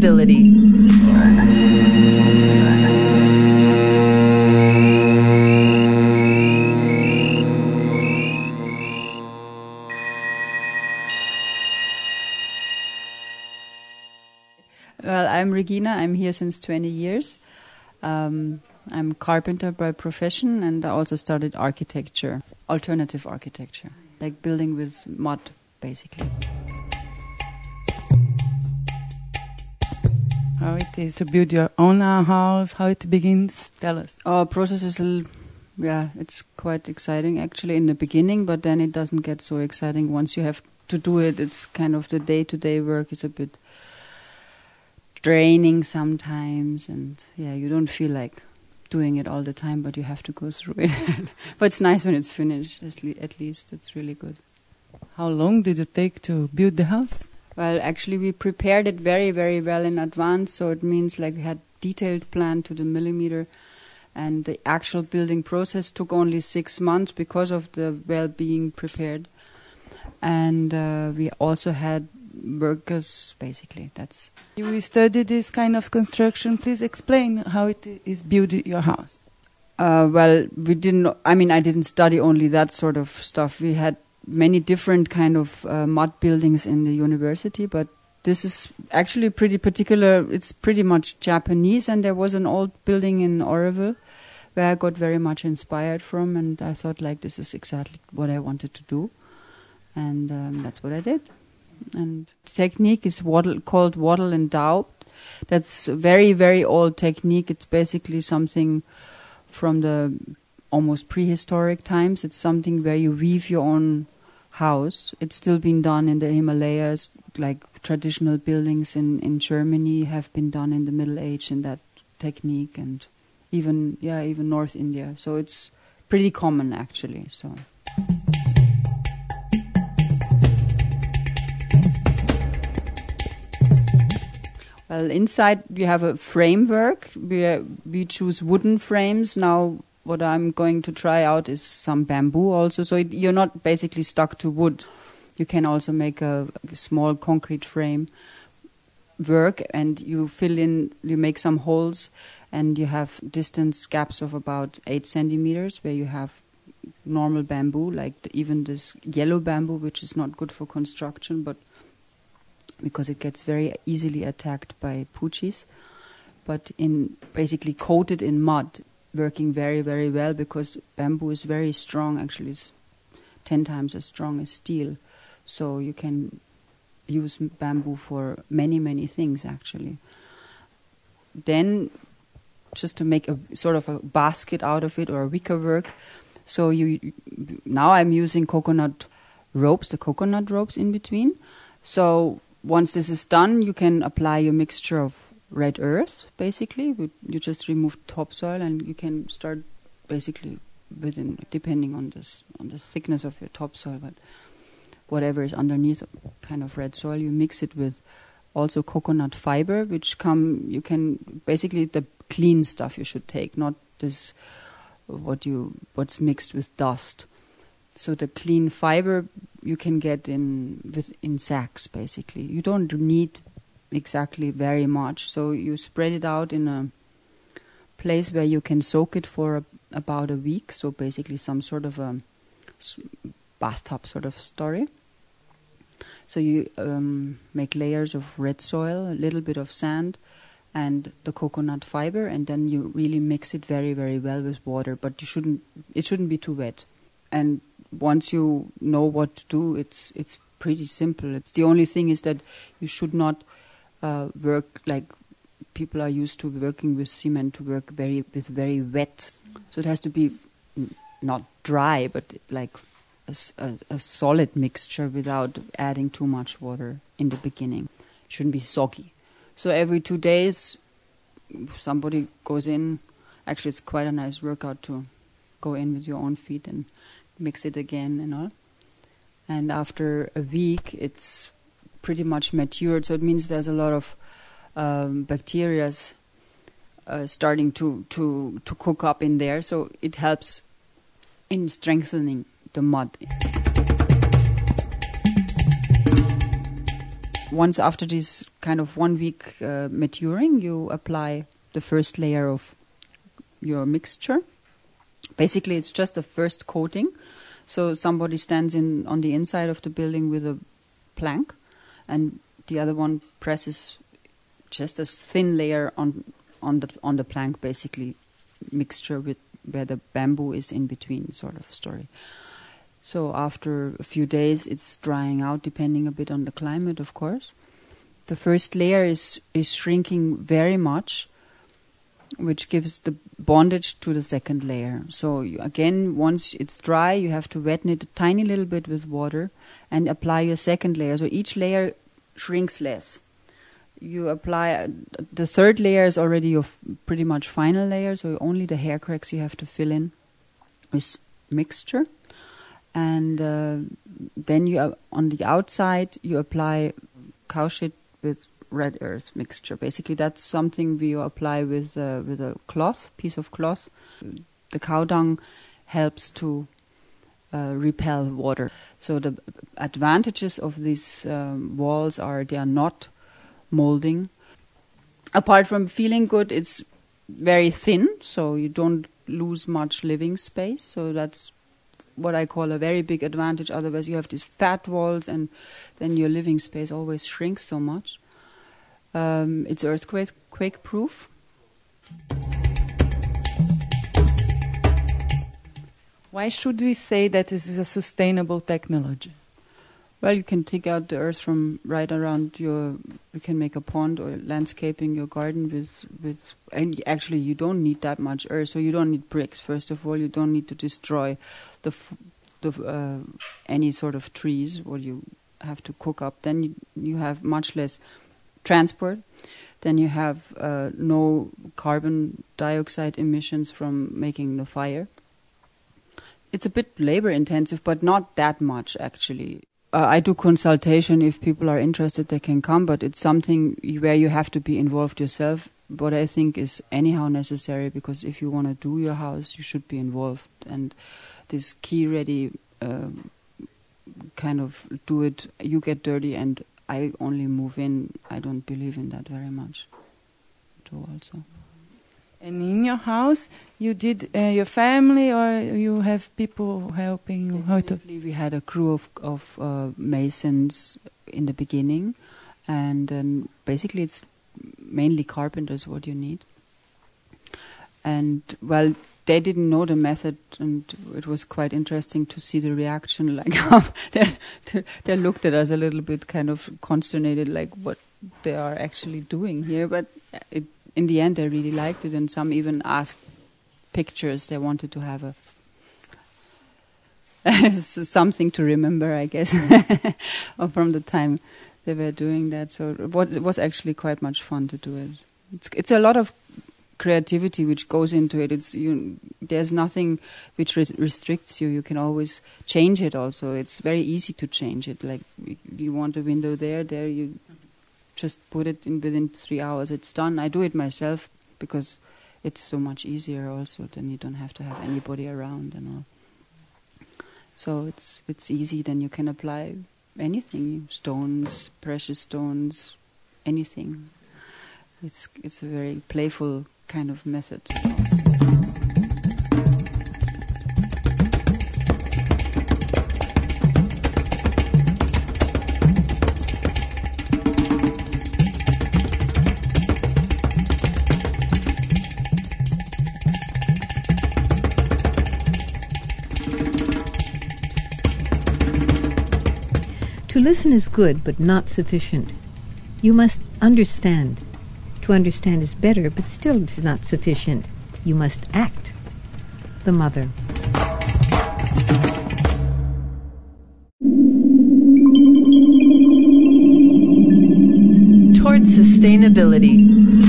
sustainability. Well, I'm Regina. I'm here since 20 years. I'm a carpenter by profession, and I also studied architecture, alternative architecture, like building with mud, basically. How it is to build your own house, how it begins, tell us. Our process is, it's quite exciting actually in the beginning, but then it doesn't get so exciting. Once you have to do it, it's kind of the day-to-day work is a bit draining sometimes, and you don't feel like doing it all the time, but you have to go through it. But it's nice when it's finished, at least it's really good. How long did it take to build the house? Well, actually we prepared it very, very well in advance, so it means like we had detailed plan to the millimeter, and the actual building process took only 6 months because of the well being prepared. And we also had workers, basically. That's. We studied this kind of construction. Please explain how it is built your house. Well, we didn't. I mean, I didn't study only that sort of stuff. We had many different kind of mud buildings in the university, but this is actually pretty particular. It's pretty much Japanese, and there was an old building in Oroville where I got very much inspired from, and I thought, like, this is exactly what I wanted to do, and that's what I did. And the technique is called wattle and daub. That's a very, very old technique. It's basically something from the almost prehistoric times. It's something where you weave your own house. It's still been done in the Himalayas, like traditional buildings in Germany have been done in the Middle Age in that technique, and even North India. So it's pretty common actually. So. Well, inside you have a framework. We choose wooden frames. Now what I'm going to try out is some bamboo also. So you're not basically stuck to wood. You can also make a small concrete frame work, and you make some holes, and you have distance gaps of about 8 centimeters where you have normal bamboo, like even this yellow bamboo, which is not good for construction, but because it gets very easily attacked by poochies, but basically coated in mud, working very, very well, because bamboo is very strong. Actually, it's 10 times as strong as steel. So you can use bamboo for many, many things, actually. Then, just to make a sort of a basket out of it, or a wicker work, so now I'm using coconut ropes, the coconut ropes in between. So once this is done, you can apply your mixture of red earth, basically. You just remove topsoil, and you can start basically depending on the thickness of your topsoil, but whatever is underneath kind of red soil, you mix it with also coconut fiber, basically the clean stuff you should take, not this what's mixed with dust. So the clean fiber you can get in sacks, basically. You don't need exactly very much, so you spread it out in a place where you can soak it for about a week. So basically some sort of a bathtub sort of story. So you make layers of red soil, a little bit of sand, and the coconut fiber, and then you really mix it very, very well with water. But it shouldn't be too wet. And once you know what to do, it's pretty simple. It's the only thing is that you should not work like people are used to working with cement, to work with very wet. So it has to be not dry, but like a solid mixture without adding too much water in the beginning. It shouldn't be soggy. So every 2 days, somebody goes in. Actually, it's quite a nice workout to go in with your own feet and mix it again and all. And after a week, it's pretty much matured. So it means there's a lot of bacteria starting to cook up in there. So it helps in strengthening the mud. once after this kind of 1 week maturing, you apply the first layer of your mixture. Basically, it's just the first coating. So somebody stands on the inside of the building with a plank, and the other one presses just a thin layer on the plank, basically mixture with where the bamboo is in between, sort of story. So after a few days, it's drying out, depending a bit on the climate, of course. The first layer is shrinking very much, which gives the bondage to the second layer. So again, once it's dry, you have to weten it a tiny little bit with water and apply your second layer. So each layer shrinks less. You apply the third layer is already your pretty much final layer, so only the hair cracks you have to fill in with mixture. And then you on the outside you apply cow shit with red earth mixture. Basically, that's something we apply with a piece of cloth. The cow dung helps to repel water. So the advantages of these walls are they are not molding. Apart from feeling good, it's very thin, so you don't lose much living space. So that's what I call a very big advantage. Otherwise, you have these fat walls, and then your living space always shrinks so much. It's earthquake proof. Why should we say that this is a sustainable technology? Well, you can take out the earth from right around you can make a pond or landscaping your garden with and actually you don't need that much earth, so you don't need bricks. First of all, you don't need to destroy any sort of trees what you have to cook up. Then you have much less transport. Then you have no carbon dioxide emissions from making the fire. It's a bit labor intensive, but not that much actually. I do consultation. If people are interested, they can come, but it's something where you have to be involved yourself. What I think is anyhow necessary, because if you want to do your house, you should be involved. And this key-ready kind of do it, you get dirty and I only move in, I don't believe in that very much too also. And in your house, you did your family, or you have people helping you? Definitely, we had a crew of masons in the beginning, and then basically it's mainly carpenters what you need. And well, they didn't know the method, and it was quite interesting to see the reaction. Like they looked at us a little bit, kind of consternated, like what they are actually doing here. But in the end, they really liked it, and some even asked pictures. They wanted to have something to remember, I guess, from the time they were doing that. So it was actually quite much fun to do it. It's a lot of creativity which goes into it. There's nothing which restricts you. You can always change it. Also, it's very easy to change it. Like you want a window there you just put it in within 3 hours. It's done. I do it myself because it's so much easier. Also, then you don't have to have anybody around and all. So it's easy. Then you can apply anything: stones, precious stones, anything. It's a very playful kind of method. To listen is good, but not sufficient. You must understand. To understand is better, but still is not sufficient. You must act. The Mother. Towards sustainability.